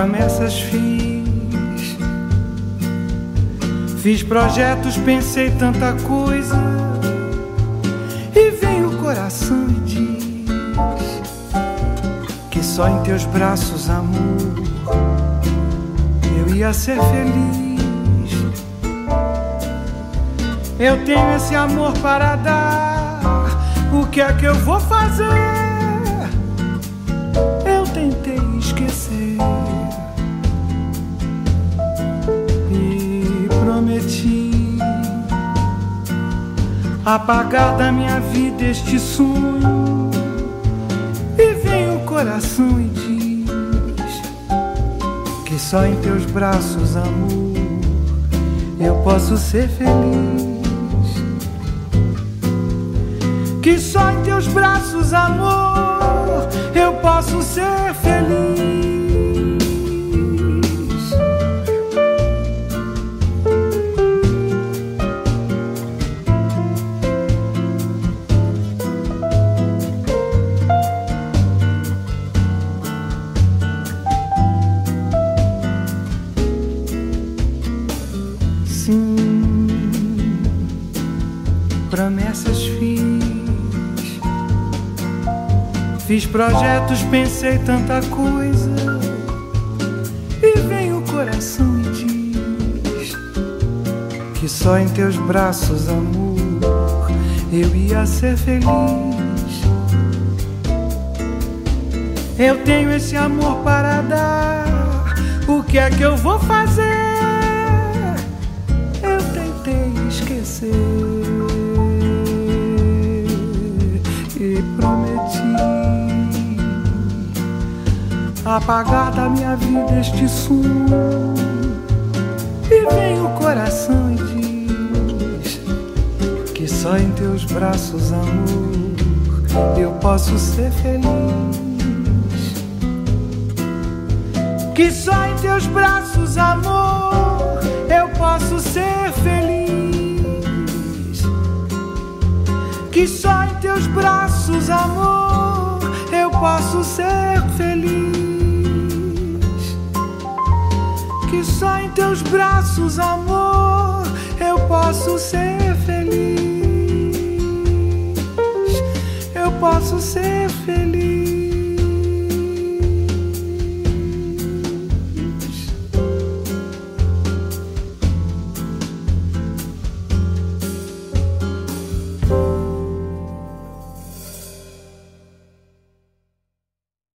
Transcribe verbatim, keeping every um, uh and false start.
promessas fiz, fiz projetos, pensei tanta coisa, e vem o coração e diz que só em teus braços, amor, eu ia ser feliz. Eu tenho esse amor para dar, o que é que eu vou fazer? Eu tentei esquecer e prometi apagar da minha vida este sonho, e vem o coração e diz que só em teus braços, amor, eu posso ser feliz. Que só em teus braços, amor, eu posso ser feliz. Sim, promessas fiz, fiz projetos, pensei tanta coisa, e vem o coração e diz que só em teus braços, amor, eu ia ser feliz. Eu tenho esse amor para dar, o que é que eu vou fazer? Eu tentei esquecer e prometi apagar da minha vida este sonho, e vem o coração e diz que só em teus braços, amor, eu posso ser feliz. Que só em teus braços, amor, eu posso ser feliz. Que só em teus braços, amor, eu posso ser feliz. Que só em teus braços, amor, eu posso ser feliz. Eu posso ser feliz.